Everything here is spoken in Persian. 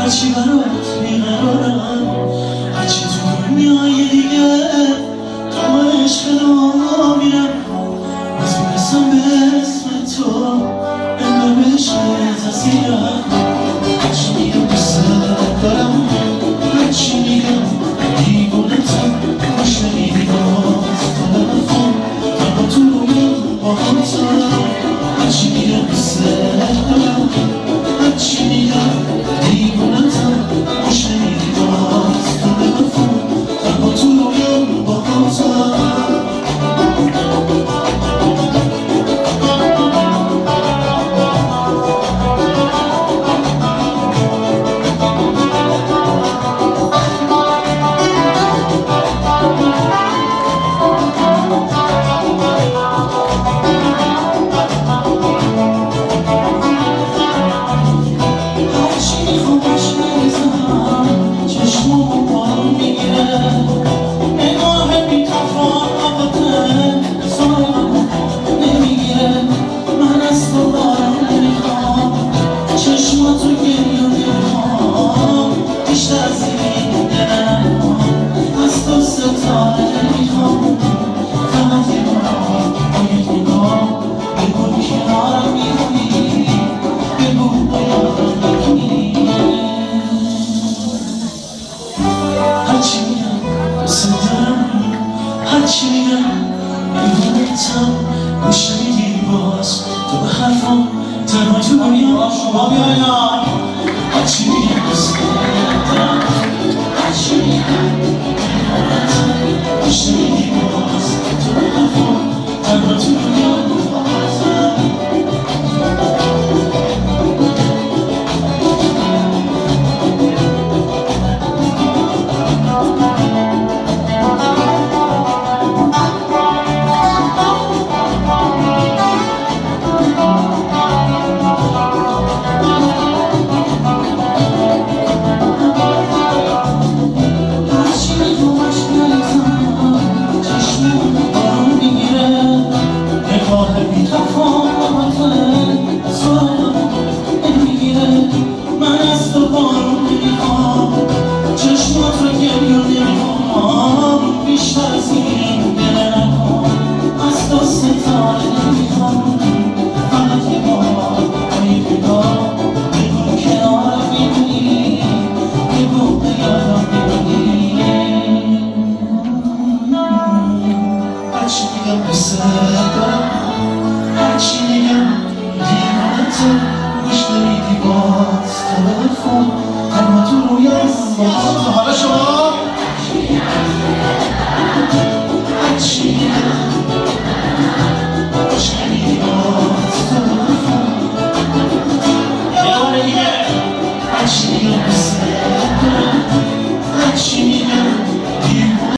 هرچی برات بیقرارم، هرچی تو دنیای دیگه تو عشق را میرم، باز میرسم به اسم تو انگار به عشقت اسیرم. هرچی میگم دوست دارم، هرچی میگم دیوونتم، گوش نمیدی باز تلفن تنها تو رویم با هم سارم. هرچی میگم دوست دارم، هرچی میگم دیوونتم، گوش نمیدی باز تلفن تنها تو رویم با هم سارم. هرچی میگم میدونتم، گوش نمیدی باز تو به حرفم تنها تو دنیا شما بیایم. هرچی میگم دوست دارم، هرچی میگم میدونتم، گوش نمیدی باز تو به حرفم تنها تو دنیا هرچی میگم دیوانتم، گوش نمیدی باز تلفن تنها تو رویم باز. حالا شما هرچی میگم گوش نمیدی باز تلفن یه بار دیگه هرچی میگم